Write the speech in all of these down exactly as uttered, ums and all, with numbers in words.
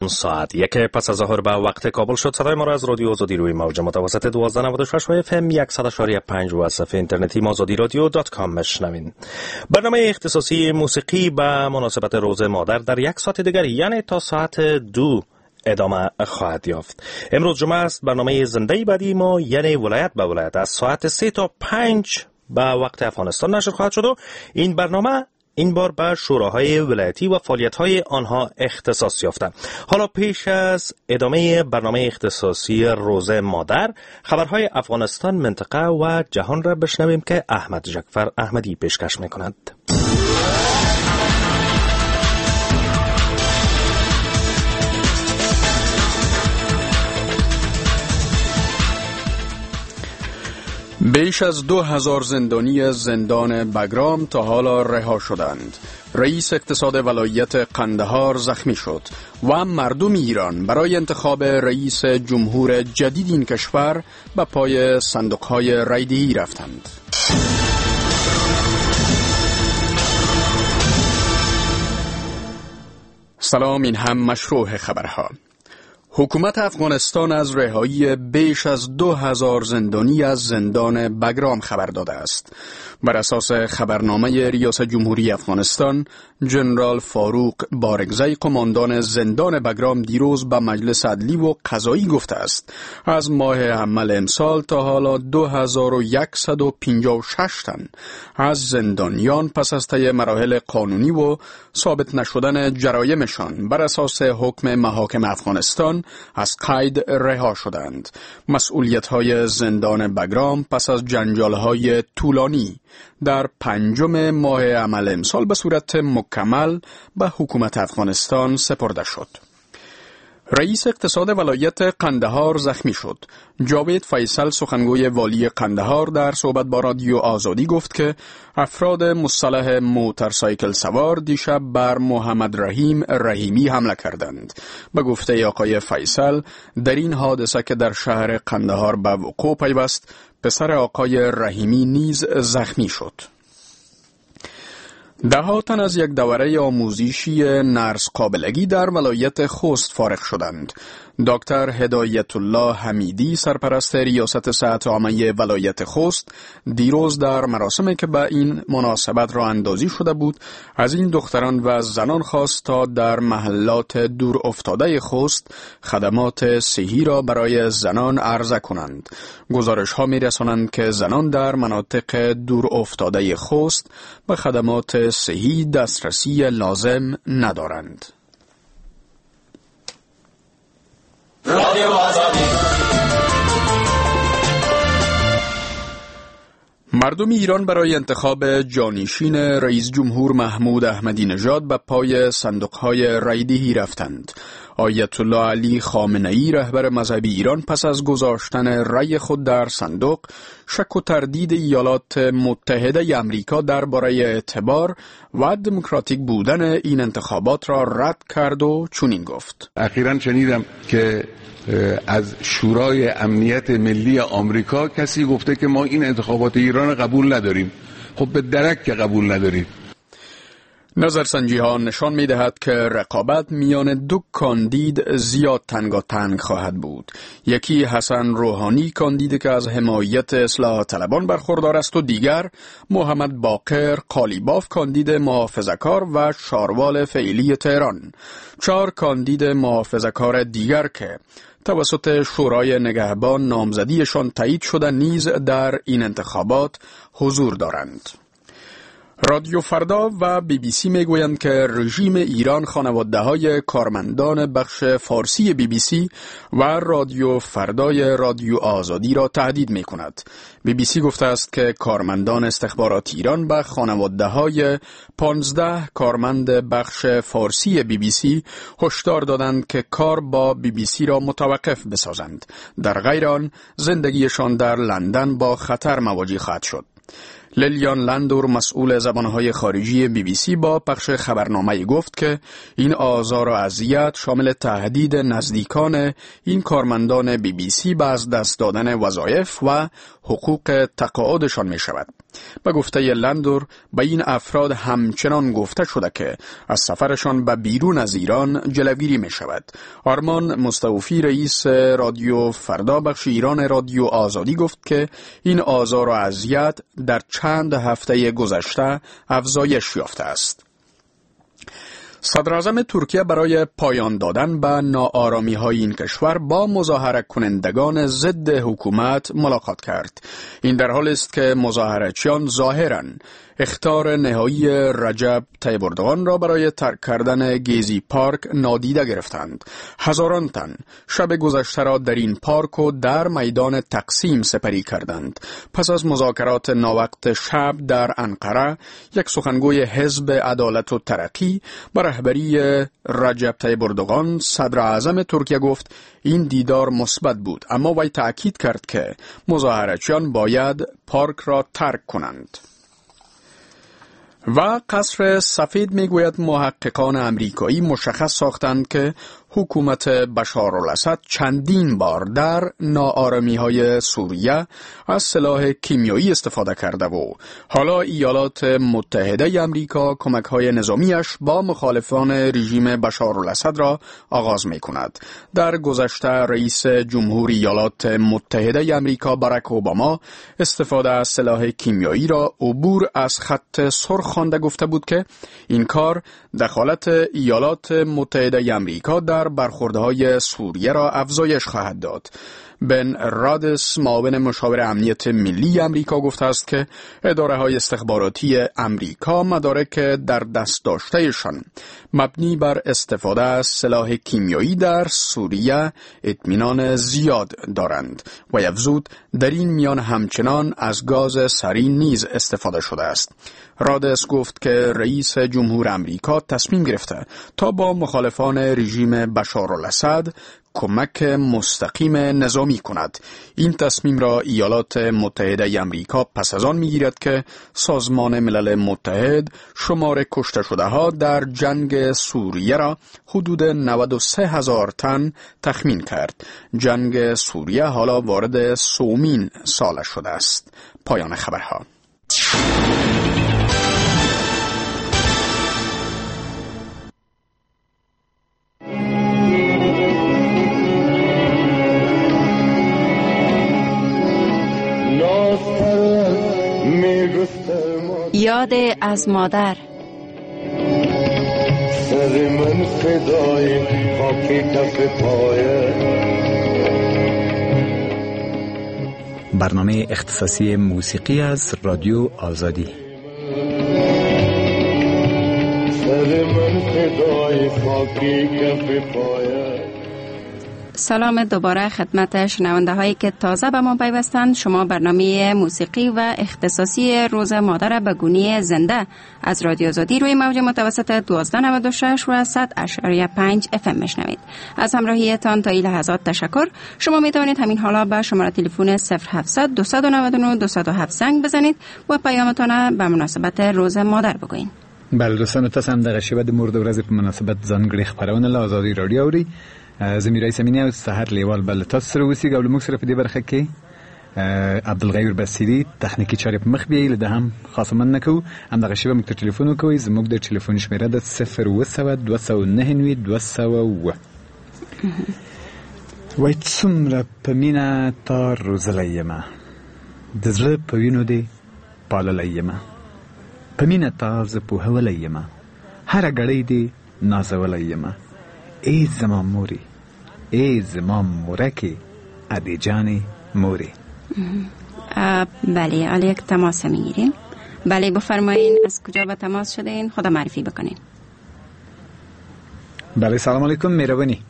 ساعت یک پس از ظهر به وقت کابل شد. صدای ما را از رادیو آزادی روی موج متوسط دوازده نود و شش اف ام صد و پنج و صفحه اینترنتی آزادی رادیو دات کام میشنوین. برنامه اختصاصی موسیقی به مناسبت روز مادر در یک ساعت دیگر یعنی تا ساعت دو ادامه خواهد یافت. امروز جمعه است. برنامه زنده بعدی ما یعنی ولایت به ولایت از ساعت سه تا پنج به وقت افغانستان نشر خواهد شد و این برنامه این بار به شوراهای ولایتی و فعالیت‌های آنها اختصاص یافته. حالا پیش از ادامه برنامه اختصاصی روز مادر، خبرهای افغانستان، منطقه و جهان را بشنویم که احمد جعفر احمدی پیشکش می‌کند. بیش از دو هزار زندانی زندان بگرام تا حالا رها شدند. رئیس اقتصاد ولایت قندهار زخمی شد و مردم ایران برای انتخاب رئیس جمهور جدید این کشور به پای صندوق‌های رایدهی رفتند. سلام، این هم مشروع خبرها. حکومت افغانستان از رهایی بیش از دو هزار زندانی از زندان بگرام خبر داده است. بر اساس خبرنامه ریاست جمهوری افغانستان، جنرال فاروق بارگزی قماندان زندان بگرام دیروز به مجلس عدلی و قضایی گفته است از ماه حمل امسال تا حالا دو هزار و صد و پنجاه و شش تن از زندانیان پس از طی مراحل قانونی و ثابت نشدن جرایمشان بر اساس حکم محاکم افغانستان از قید رها شدند. مسئولیت‌های زندان بگرام پس از جنجال‌های طولانی در پنجم ماه عمل امسال به صورت مکمل به حکومت افغانستان سپرده شد. رئیس اقتصاد ولایت قندهار زخمی شد. جاوید فیصل سخنگوی والی قندهار در صحبت با رادیو آزادی گفت که افراد مسلح موتورسایکل سوار دیشب بر محمد رحیم رحیمی حمله کردند. به گفته آقای فیصل، در این حادثه که در شهر قندهار به وقوع پیوست، پسر آقای رحیمی نیز زخمی شد. ده ها تن از یک دوره آموزشی نرس قابلگی در ولایت خوست فارغ شدند. دکتر هدایت الله حمیدی سرپرست ریاست صحت عامه ولایت خوست دیروز در مراسمی که به این مناسبت راه اندازی شده بود از این دختران و زنان خواست تا در محلات دور افتاده خوست خدمات صحی را برای زنان عرضه کنند. گزارش ها می رسانند که زنان در مناطق دور افتاده خوست به خدمات صحی دسترسی لازم ندارند. رادیو آزادی. مردم ایران برای انتخاب جانشین رئیس جمهور محمود احمدی نژاد به پای صندوق‌های رایدهی رفتند. آیت الله علی خامنه‌ای رهبر مذهبی ایران پس از گذاشتن رأی خود در صندوق شک و تردید ایالات متحده امریکا درباره اعتبار و دموکراتیک بودن این انتخابات را رد کرد و چنین گفت: اخیراً شنیدم که از شورای امنیت ملی آمریکا کسی گفته که ما این انتخابات ایران قبول نداریم. خب به درک که قبول نداریم. نظرسنجی ها نشان می دهد که رقابت میان دو کاندید زیاد تنگاتنگ خواهد بود. یکی حسن روحانی کاندیدی که از حمایت اصلاح طلبان برخوردار است و دیگر محمد باقر قالیباف کاندید محافظه‌کار و شاروال فعلی تهران. چهار کاندید محافظه‌کار دیگر که توسط شورای نگهبان نامزدیشان تایید شده نیز در این انتخابات حضور دارند. رادیو فردا و بی بی سی میگویند که رژیم ایران خانواده‌های کارمندان بخش فارسی بی بی سی و رادیو فردای رادیو آزادی را تهدید می‌کند. بی بی سی گفته است که کارمندان استخبارات ایران به خانواده‌های پانزده کارمند بخش فارسی بی بی سی هشدار دادند که کار با بی بی سی را متوقف بسازند. در غیر آن زندگیشان در لندن با خطر مواجه خواهد شد. لیلیان لندور مسئول زبانهای خارجی بی بی سی با پخش خبرنامه گفت که این آزار و اذیت شامل تهدید نزدیکان این کارمندان بی بی سی به از دست دادن وظایف و حقوق تقاعدشان می شود. به گفته لندور به این افراد همچنان گفته شده که از سفرشان به بیرون از ایران جلوگیری می شود. آرمان مستوفی رئیس رادیو فردا بخش ایران رادیو آزادی گفت که این آزار و اذیت در چند هفته گذشته افزایش یافته است. صدر اعظم ترکیه برای پایان دادن به ناآرامی های این کشور با مظاهره کنندگان ضد حکومت ملاقات کرد. این در حالی است که مظاهرچیان ظاهراً اخطار نهایی رجب طیب اردوغان را برای ترک کردن گیزی پارک نادیده گرفتند. هزاران تن شب گذشته را در این پارک و در میدان تقسیم سپری کردند. پس از مذاکرات ناوقت شب در انقره، یک سخنگوی حزب عدالت و ترقی بر رهبری رجب طیب اردوغان صدر اعظم ترکیه گفت این دیدار مثبت بود، اما وی تأکید کرد که مظاهرچیان باید پارک را ترک کنند. و قصر سفید میگوید محققان امریکایی مشخص ساختند که حکومت بشار الاسد چندین بار در ناآرامی‌های سوریه از سلاح کیمیایی استفاده کرده و حالا ایالات متحده امریکا کمک‌های نظامیش با مخالفان رژیم بشار الاسد را آغاز می‌کند. در گذشته رئیس جمهوری ایالات متحده امریکا باراک اوباما استفاده از سلاح کیمیایی را عبور از خط سرخ خوانده گفته بود که این کار دخالت ایالات متحده امریکا در برخوردهای سوریه را افزایش خواهد داد. بن رادس معاون مشاور امنیت ملی امریکا گفته است که اداره‌های استخباراتی امریکا مدارک در دست داشتهشان مبنی بر استفاده از سلاح کیمیایی در سوریه اطمینان زیاد دارند و افزود در این میان همچنان از گاز سرین نیز استفاده شده است. رادس گفت که رئیس جمهور امریکا تصمیم گرفته تا با مخالفان رژیم بشار الاسد کمک مستقیم نظامی کند. این تصمیم را ایالات متحده امریکا پس از آن میگیرد که سازمان ملل متحد شمار کشته شده ها در جنگ سوریه را حدود نود و سه هزار تن تخمین کرد. جنگ سوریه حالا وارد سومین سالش شده است. پایان خبرها. یاد از مادر. سر من فدای خاک کف پایه. برنامه اختصاصی موسیقی از رادیو آزادی. سر من فدای خاک کف پایه. سلام دوباره خدمت شنونده هایی که تازه به ما پیوستند. شما برنامه موسیقی و اختصاصی روز مادر به گونی زنده از رادیو آزادی روی موج متوسط دوازده نود و شش و صد اشاریه پنج اف ام میشنوید. از همراهیتان تا این لحظات تشکر. شما می توانید همین حالا به شماره تلفن صفر هفتصد دویست و نود و نه دویست و هفت زنگ بزنید و پیامتان به مناسبت روز مادر بگوین. بله دوستان، تاسو هم دغه شیبه د مور د ورځې په مناسبت ځانګړي خبرونه له آزادي رادیو اوري. زه میرای سمینه او سحر لیوال بل تاسو سره اوسئ. او موږ سره په دې برخه کې عبدالغیور بصری تخنیکی چارې په مخ بیایي. له هم خاصه من نکو هم دغه شیبه موږ ته ټلیفون وکوي. زموږ د ټلیفون شمیره د صفر اوه سوه دوه سوه نهه نوي دوه سوه اوه. وای څومره په مینه تا روزلی یمه، د زړه په وینو دې پاللی یمه، په مینه تا زه پوهولی یمه، هره ګړۍ دې نازولی یمه. ای زما موری، ای زما مورکی، ادی جانی موری. بله، حالا یک تماس میگیریم. بله بفرمایین، از کجا به تماس شده این؟ خدا معرفی بکنین. بله سلام علیکم، مهربانی.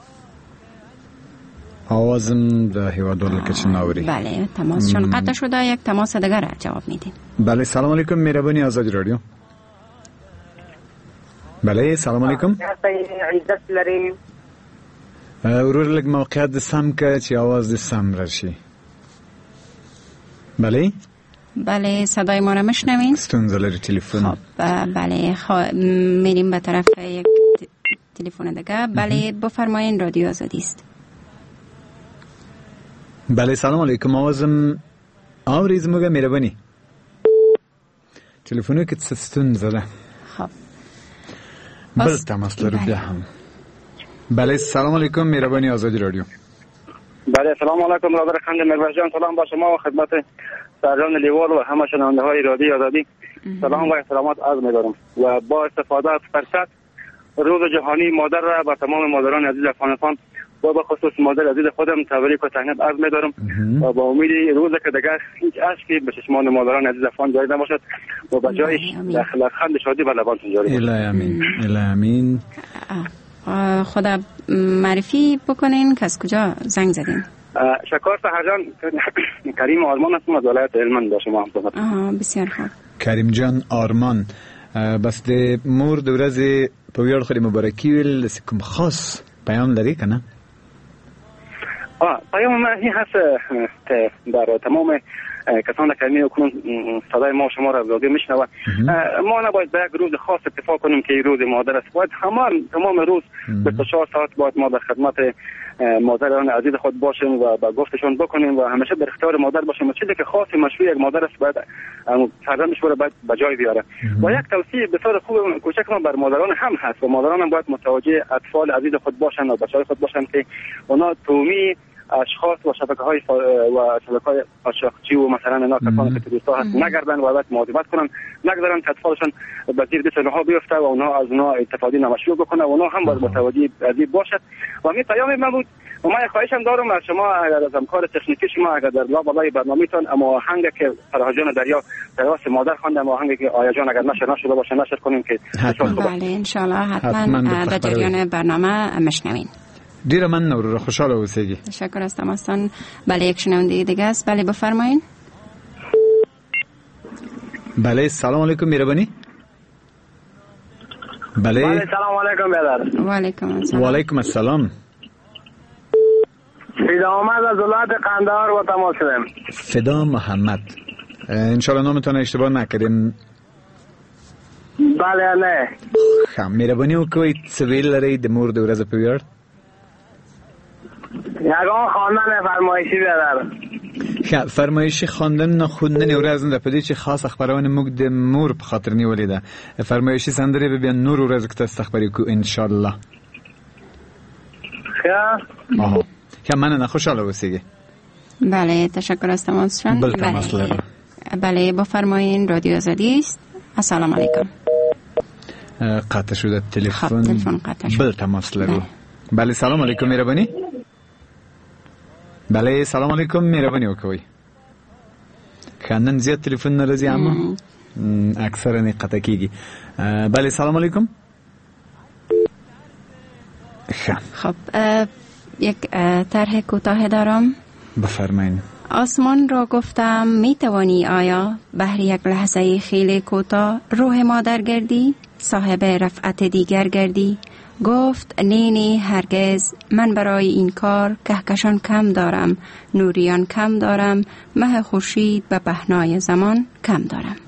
آوازم در هیوادول کچن آوری. بله تماسشون قطع شده، یک تماس دیگر را جواب میدین. بله سلام علیکم، مهربانی آزادی رادیو. بله سلام علیکم. عزت لریم. ورور لگ موقعیت د سم که چی آواز د سم رشی. بله بله صدای ما را میشنوین؟ ستونزه لري تلفن. خب بله خوا... میریم به طرف یک تلفن دیگه. بله بفرمایین، رادیو آزادی است. بله سلام علیکم، آوازم آوریز موگه میربانی تلفنو که ستونزه ده. خب بل تماس لرو بیا هم. بله سلام علیکم، میربانی آزادی رادیو. بله سلام علیکم برادر خنده مربح جان، سلام با شما و خدمت سرجان لیوال و همه شنونده های رادیو آزادی. سلام و احترامات عرض می‌دارم و با استفاده از فرصت روز جهانی مادر را به تمام مادران عزیز افغانستان و به خصوص مادر عزیز خودم تبریک و تهنیت عرض می‌دارم و با امید روز که دیگر هیچ اشکی به چشمان مادران عزیز افغان جاری نباشد و به جایش لبخند شادی به لبانتون جاری باشد. الهی امین. الهی امین. خدا معرفی بکنین که از کجا زنگ زدین؟ شکر سهرجان، کریم آرمان هستم از ولایت هلمند. با شما هم صحبت. آها بسیار خوب. کریم جان آرمان، بس د مور د ورځې په ویاړ خو مبارکي ویل کوم خاص پیام لري کنه؟ آه پیام من این هست که در تمام کسان که میکنن صدای ما شما را زاده میشنوه، ما نباید به یک روز خاص اتفاق کنیم که روز مادر است. باید همان تمام روز بیست و چهار ساعت باید ما در خدمت مادران عزیز خود باشیم و با گفتشون بکنیم و همیشه در اختیار مادر باشیم. چیزی که خاص مشروع یک مادر است باید فرزندش رو باید به جای بیاره. و یک توصیه بسیار خوب کوچک ما بر مادران هم هست و مادران هم باید متوجه اطفال عزیز خود باشن و بچه‌های خود باشن که اونا تومی اشخاص و شبکه‌های و شبکه‌های قاچاقچی و مثلا اینا کسانی که دوستا هست نگردن و باید مواظبت کنن، نگذارن که اطفالشون به زیر دست اونها بیفته و اونها از اونها استفاده نامشروع بکنه و اونها هم باید متوجه ازی باشد. و همین پیام من بود و من خواهشم دارم از شما اگر از همکار تکنیکی شما اگر در لابلای برنامه‌تون اما آهنگ که فرهاجان دریا راس مادر خوانده اما آهنگ که آیا جان اگر نشر نشده باشه نشر کنیم که بله ان شاء الله حتما در جریان برنامه مشنوین. دیر من نور رو خوشحال اوسیگی. تشکر از تماسون. بله یک شنونده دیگه است. بله بفرمایین. بله سلام علیکم میربانی. بله بله سلام علیکم برادر. و علیکم السلام. و علیکم السلام. فدا محمد از ولایت قندهار و تماس شدم. فدا محمد. ان شاء الله نامتون اشتباه نکردیم. بله نه. خب میربانی او کوی سویل لري د مور د ورځې په ویاړ؟ یگان خواندن فرمایشی بیادر. خب فرمایشی خواندن نه خوندن ورځ نه په دې چې خاص خبرونه موږ د مور په خاطر نیولې ده. فرمایشی سندره به بیان نور ورځ کې تاسو خبرې کو ان شاء الله. خب آها خب من نه خوشاله اوسیږي. بله تشکر از تماسشون. بله تماس لرم. بله بفرمایین رادیو آزادی است. السلام علیکم. قطع شده تلفن. خب تلفن قطع شد. بله تماس لرم. بله سلام علیکم میربانی. بله سلام علیکم میربانی وکوي. خانن زیاد تلفن نرازی اما اکثر نه قطع کیږي. بله سلام علیکم. خب یک طرح کوتاه دارم. بفرمایید. آسمان را گفتم می توانی آیا بهر یک لحظه خیلی کوتاه روح مادر گردی، صاحب رفعت دیگر گردی؟ گفت نینی هرگز، من برای این کار کهکشان کم دارم، نوریان کم دارم، مه خورشید به پهنای زمان کم دارم.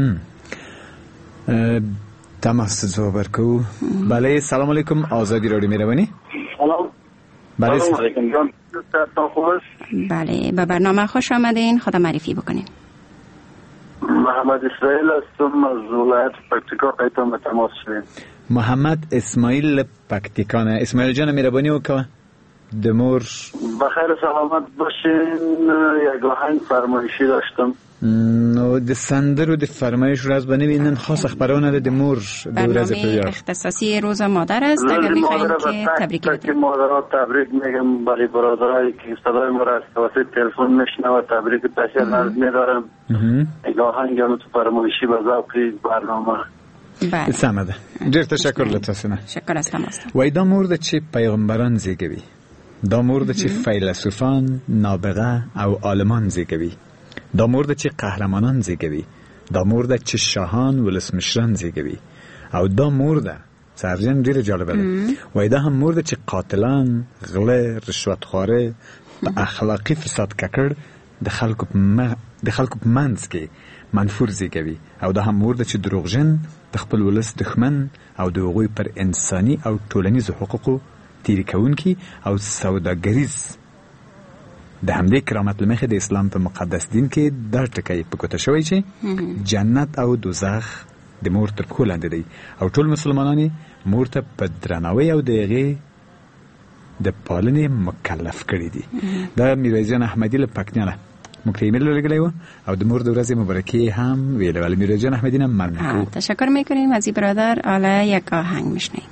تماس زوبر کو. بله سلام علیکم آزادی رادیو میربانی. سلام. بله سلام علیکم جان. بله به برنامه خوش آمدین. خدا معرفی بکنین. محمد اسماعیل هستم از ولایت پکتیکا قیتم به تماس شدیم. محمد اسماعیل پکتیکا. نه اسماعیل جان میربانی وکوه دمور بخیر سلامت باشین. یک آهنگ فرمایشی داشتم. نو د سندر و د فرمایش رو از بنوینن خاص اخبارانه د مور برنامه اختصاصی روز مادر است. اگر میخواین که تبریک بدیم مادرها تبریک میگم برای برادرایی که صدای ما را از واسه تلفن میشنوه تبریک تشکر نرد میدارم. یک آهنگ هم تو فرمایشی به ذوقی برنامه. بله سمده. ډیر تشکر لتاسنه. شکر است تماس. وای دا مورد چې پیغمبران زیږوي، دا مورد چې فیلسوفان، نابغه او عالمان زیږوي، دا مورد چې قهرمانان زیږوي، دا مورد چې شاهان ولسمشران زیږوي، او دا مورد سرجن ډیر جالبه ده. وای دا هم مورد چې قاتلان، غله، رشوت خواره، په اخلاقی فساد ککړ د خلکو په م- د خلکو په منځ کې منفور زیږوي او دا هم مورد چې دروغجن د خپل ولس دښمن او د هغوی پر انساني او ټولنیزو حقوقو تیری کوونکي او سوداګریز د حملې کرامت له مخې د اسلام په مقدس دین کې دا ټکی په ګوته شوی چې جنت او دوزخ د مور تر پښو لاندې دی او ټول مسلمانان مور ته په درناوي او د هغې د پالنې مکلف کړي دي. دا میرویس جان احمدي له پاکنیانه موږ ته ایمیل لګلی و او د مور د ورځې مبارکي هم ویله، ولی میرویس جان احمدی هم ممنون کو. تشکر میکنیم از این برادر. حالا یک آهنگ میشنیم.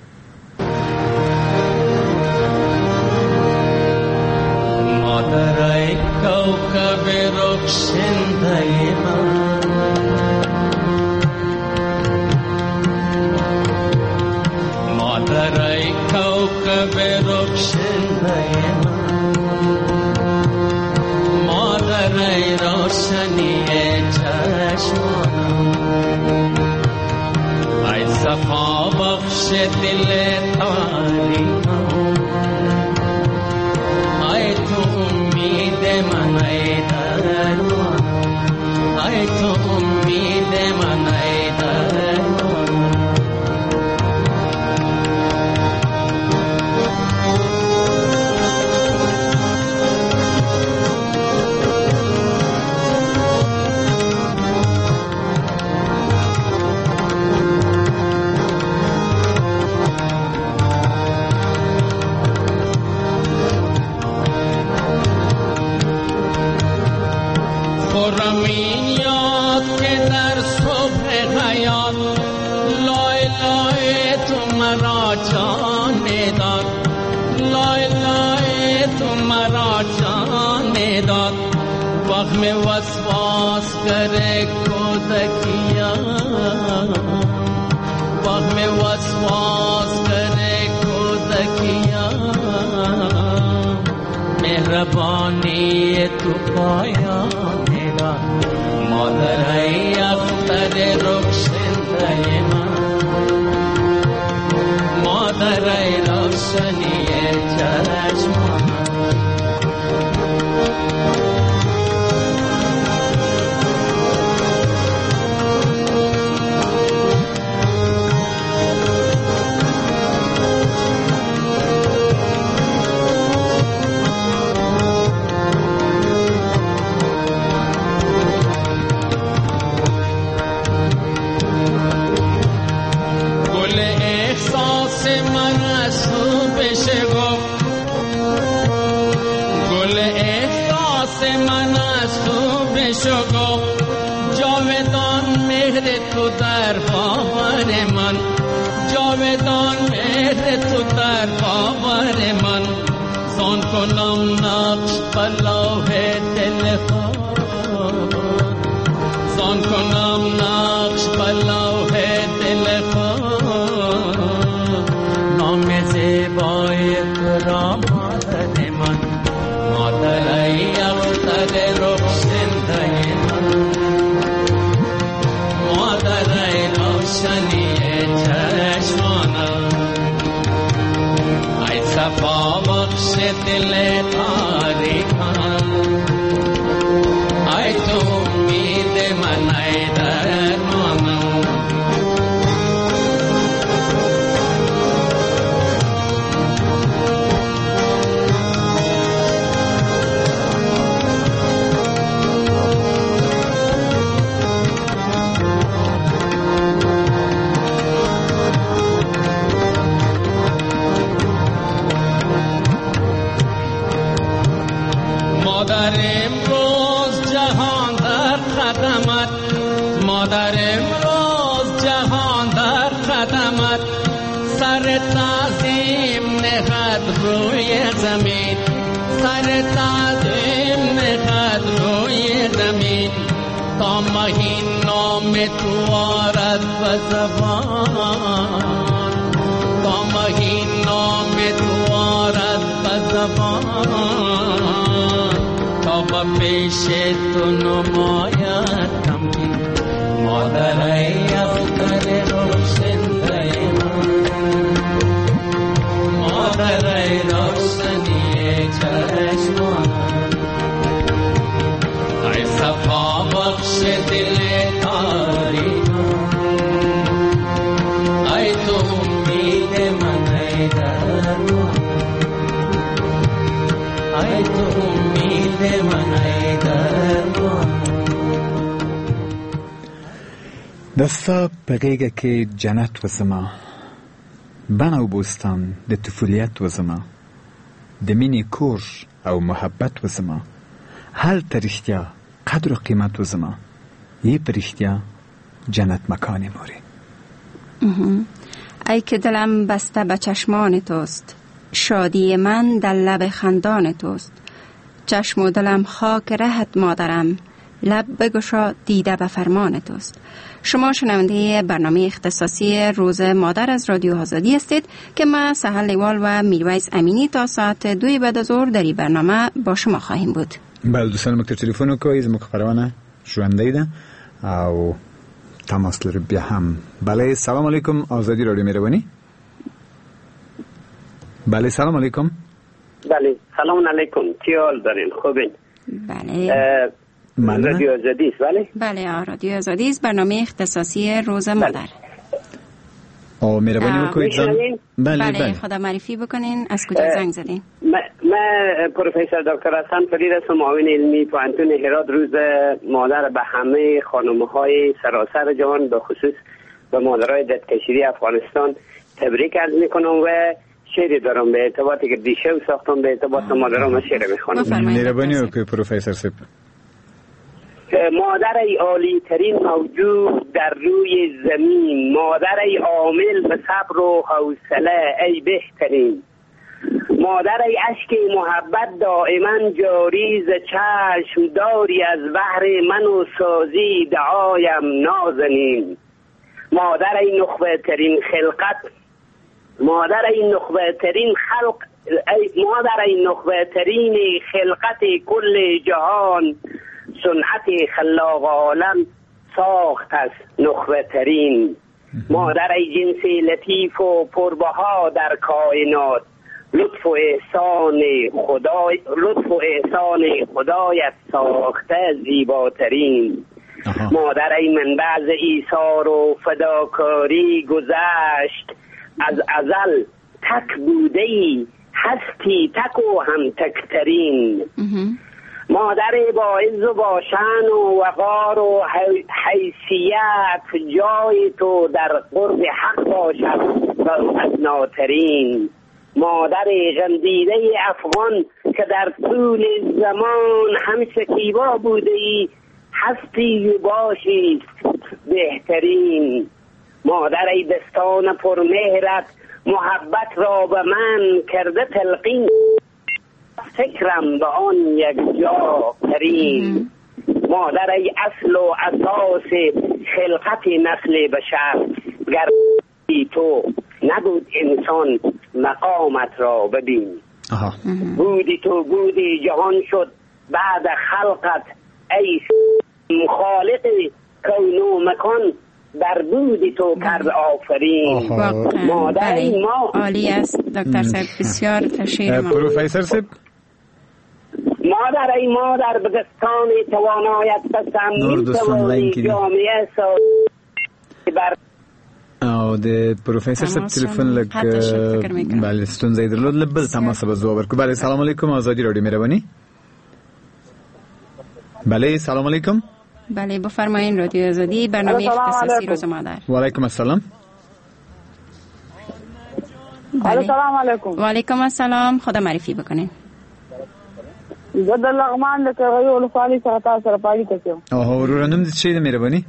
مادرای کوكب رخشنده من، مادرای کوكب رخشنده من، مادرای روشنی چشمانم، ای صفا بخش دل تاریکم، ای تو امید من ای درمان، ای تو امید من ای درمان. خرمین یاد که در صبح حیات لای لای تو مرا جان داد، لای لای تو مرا جان داد، وهم وسواس کرے کودکیا، وهم وسواس کرے کودکیا، مهربانی تو پایا میرا، مادر ای اختر رخشنده من، مادر ای روشنی چشمان. جاودان مهر تو در باور من، جاودان مهر تو در باور من، زان کنم نقش بلوح دل خود، زان کنم نقش بلوح دل خود، نام زیبای تو را مادر من، مادر ای اختر رخشنده من، مادر ای روشنی چشمانم، ای صفا بخش دل تاریکم، ای تو امید من ای درمانم. مادر امروز جهان در قدمت، مادر امروز جهان در قدمت، سر تعظیم نهد روی زمین، سر تعظیم نهد روی زمین، تا مهین نام تو آرد و زبان، تا مهین نام تو آرد و زبان، تا با پیش تو نماید تمکین، مادر ای اختر روشنده من، مادر ای روشنی چشمان، صفا بخش دل تاریکان، ای تو امید من ای درمان، ای تو امید من ای درمان. دستا پغیگه که جنت و زما، بنا و بوستان د طفولیت و زما، د مینې کور او محبت و زما، هل ترشتیا قدر و قیمت و زما، یه پرشتیا جنت مکان موری. ای که دلم بسته به چشمان توست، شادی من در لب خندان توست، چشم و دلم خاک رهت مادرم، لب بگشا دیده به فرمان توست. شما شنونده برنامه اختصاصی روز مادر از رادیو آزادی هستید که ما سهل لیوال و میرویس امینی تا ساعت دوی بعد از ظهر در این برنامه با شما خواهیم بود. بله دوستان مکتر تلفن کوي زموږ خبرونه ژوندۍ ده او تماس لري بیا هم. بله سلام علیکم آزادی رادیو مهربانی. بله سلام علیکم. بله سلام علیکم، چی حال دارین؟ خوبین؟ بله رادیو آزادی است. بله بله رادیو آزادی است، برنامه اختصاصی روز مادر. او مهربانی بکنید زن. بله بله, بله. خدا معرفی بکنین، از کجا زنگ زدین؟ من پروفسور دکتر حسن فرید هستم، معاون علمی پوهنتون هرات. روز مادر به همه خانم‌های سراسر جهان، به خصوص به مادرای ددکشیری افغانستان تبریک عرض میکنم و شعری دارم به ارتباطی که دیشب ساختم به ارتباط مادرام، شعر میخوانم. مهربانی بکنید پروفسور صاحب. مادر ای عالی ترین موجود در روی زمین، مادر ای عامل به صبر و حوصله ای بهترین، مادر ای اشک محبت دائما جاری ز چشم داری، از بحر من و سازی دعایم نازنین، مادر ای نخبه ترین خلقت، مادر ای نخبه ترین خلق ای مادر ای نخبه ترین خلقت کل جهان، صنعت خلاق عالم ساخت از نخبه ترین، مادر ای جنس لطیف و پربها در کائنات، لطف و احسان خدای لطف و احسان خدایت ساخته زیباترین، مادر ای منبع از ایثار و فداکاری گذشت، از ازل تک بوده ای هستی تک و هم تکترین، مادر با عز و با شأن و وقار و حیثیت، جای تو در قرب حق باشد و ادناترین، مادر غمدیده افغان که در طول زمان هم شکیبا بوده ای، هستی و باشی بهترین، مادر ای دستان پرمهرت محبت را به من کرده تلقین، فکرم به آن یک جا ترین، مادر ای اصل و اساس خلقت نسل بشر، گر تو نبود انسان مقامت را ببین، بودی تو بودی جهان شد بعد خلقت، ای خالق کون و مکان در بودی تو کرد آفرین، مادر ای ما. عالی است دکتر صاحب، بسیار تشکر. پروفسور صاحب مادر ای مادر به دستان توانایت بسم میتوانی جامعه سازی بر او د پروفسور صاحب تلیفون لګ بله ستونزه درلود، لبل تماس به ځواب ورکړو. بله سلام علیکم آزادی رادیو مهربانی. بله سلام علیکم. بله بفرمایین رادیو آزادی، برنامه اختصاصی روز مادر. و علیکم السلام. بله سلام علیکم. و علیکم السلام، خدا معرفی بکنین. زه د لغمان د کرغیو ولسوالۍ څخه تاسو سره پاړی کوم. او ورور نوم دې څه دی مهرباني؟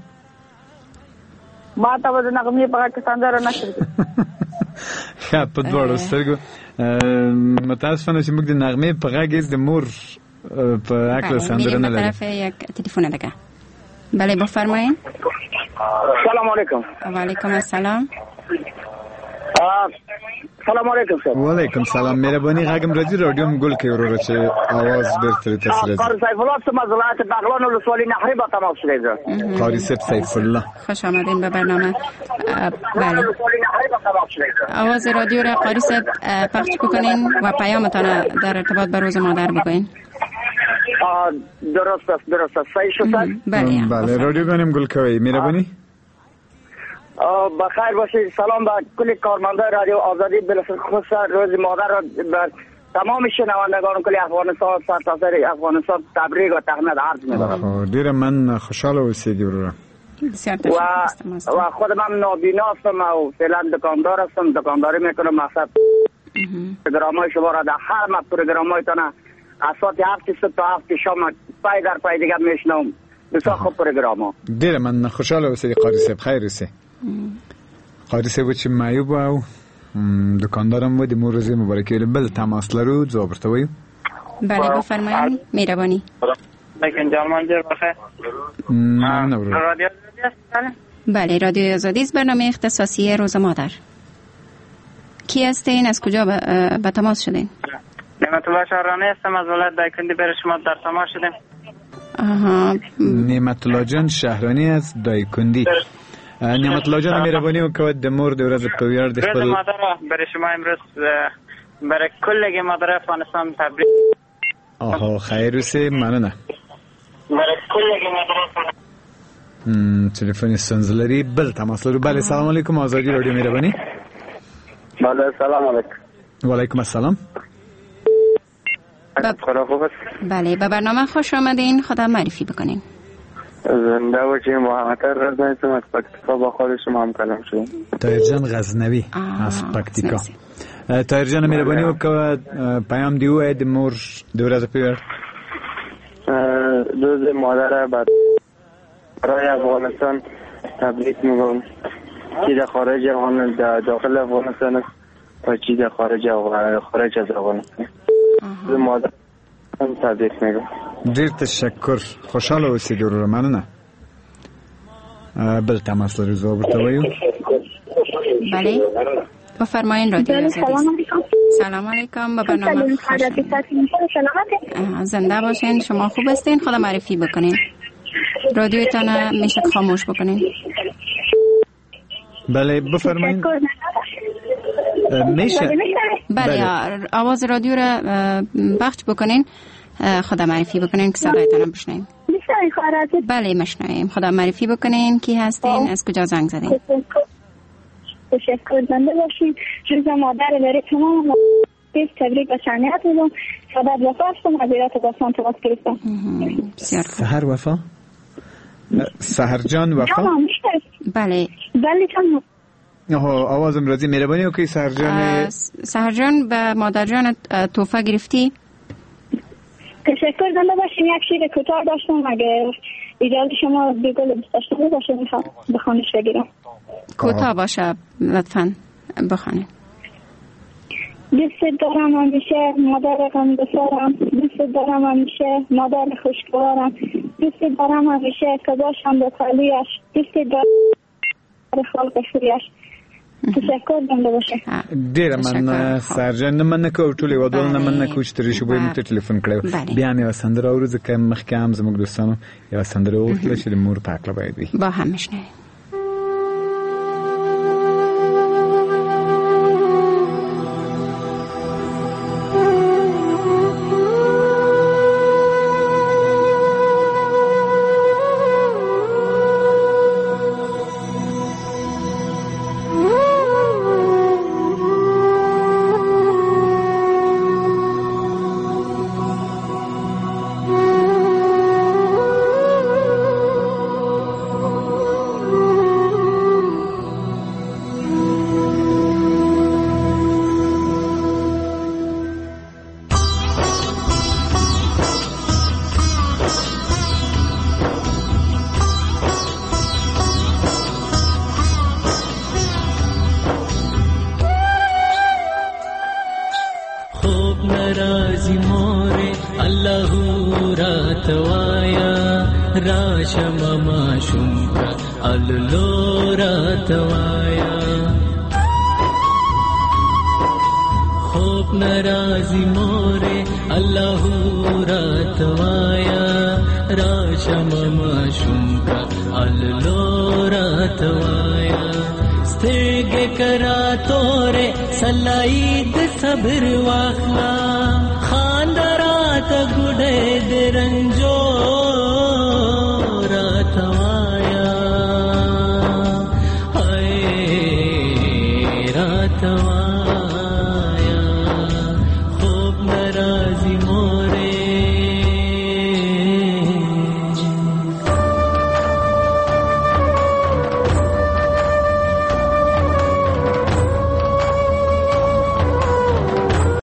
ما ته د نغمې په کې سندره نشته. ښه په دواړو سترګو متاسفانه چې موږ د نغمې په غږ د مور په عکس سندره نه لرو. طرف یک تلفن دیگه. بله بفرمایین. سلام علیکم. و علیکم السلام. سلام علیکم سر. و علیکم سلام. مهربانی غږم راځي رادیو م ګل کې ورور چې आवाज بیرته تاسو راځي. قاری سیف الله سم مزلات بغلان ولسوالی نحری با تمام شده. قاری سیف الله خوش آمدین به برنامه. بله. آواز رادیو را قاری صاحب پخش بکنین و پیامتان در ارتباط با روز مادر بگوین. درست است درست است صحیح شد. بله بله رادیو گانم گل کوي مهرباني. بخیر باشید. سلام به کل کارمندان رادیو آزادی، بالخصوص روز مادر را به تمام شنوندگان کل افغانستان سرتاسر افغانستان تبریک و تهنیت عرض می‌کنم. ډیر من خوشاله اوسئ ورور. و و خود من نابینا هستم و فعلا دکاندار هستم، دکانداری میکنم. مقصد پروگرام‌های شما را در هر ماه پروگرام‌هایتان از ساعت هفت صبح تا هفت شام پای در پای دیگه میشنم. بسیار خوب پروگرام. ډیر من خوشاله اوسئ قاری صاحب. خیر اوسئ. قاری صاحب چې معیوب او دکاندارم و د مو روزي مبارکي بل تماس لرو ځواب ورته وایو. بله بفرمایید. مهربانی. لیکن جان جر بخیر. نه نه رادیو بله رادیو آزادی است. برنامه اختصاصی روز مادر. کی هستین؟ از کجا به تماس شدین؟ نعمت الله شهرانی هستم از ولایت دایکندی. برای شما در تماس شدیم. آها. نعمت الله جان شهرانی از دایکندی. نعمت الله جان مهربانی وکړه د مور د ورځې په ویاړ د خپل مادر برای شما امروز برای کل مادر افغانستان تبریک. آها خیر اوسئ. مننه. برای کل مادر تلفن سنزلری بل تماس لرو. بله سلام علیکم آزادی رادیو مهربانی. بله سلام علیکم. و علیکم السلام. بله به برنامه خوش آمدین. خدا معرفی بکنین. زنده باشی. محمد رضا هستم از پکتیکا. با خود شما هم کلام شدیم. طاهر جان غزنوی از پکتیکا. طاهر جان مهربانی وکړه پیام دی وای د مور د ورځې په ویاړ. روز مادر برای افغانستان تبریک میگم. چی در خارج افغانستان در داخل افغانستان است و چی در خارج خارج از افغانستان. روز مادر هم تبریک میگم. ډیر تشکر. خوشاله اوسئ ضرور. مننه. بل تماس لرو ځواب ورته وایو. بله بفرمایین رادیو آزادی. سلام علیکم. به برنامه خوش آمدید. زنده باشین. شما خوب هستین؟ خدا معرفی بکنین. رادیوتان میشه خاموش بکنین. بله بفرمایین. میشه. بله آواز رادیو را بخش بکنین. خدا معرفی بکنین که صدایتان بشنویم. بله مشنویم. خدا معرفی بکنین کی هستین؟ از کجا زنگ زدین؟ تشکر. زنده باشین. روز مادر برای تمام تبریک و تهنیت میگم. سعادت وفا هستم از ایران داستان تماس گرفتم. سحر وفا. سحر جان وفا. بله بله جان. آها آوازم راضی. مهربانی وکړئ سحر جان. سحر جان به مادر جان تحفه گرفتی؟ تشکر. زنده باشین. یک شعر کوتاه داشتم اگه اجازه شما بگل دوست داشتم باشه میخوام بخوانش بگیرم. کوتاه باشه لطفاً بخوانید. دوست دارم همیشه مادر غمگسارم. دوست دارم همیشه مادر خوشگوارم. دوست دارم همیشه که باشم به پالیش. دوست دارم خلق خویش. تشکر. زنده باشه. ډیر من سرجن من نه کو ټولې ودول نه من نه کوچ ترې شو به مت ټلیفون کړو. بیا مې وسندره اورځ کم مخکې هم زموږ دوستانو یا وسندره وکړه چې د مور پاکله باید وي. با هم مشنه. صبر واخلا خاندرات گڑے درن رنج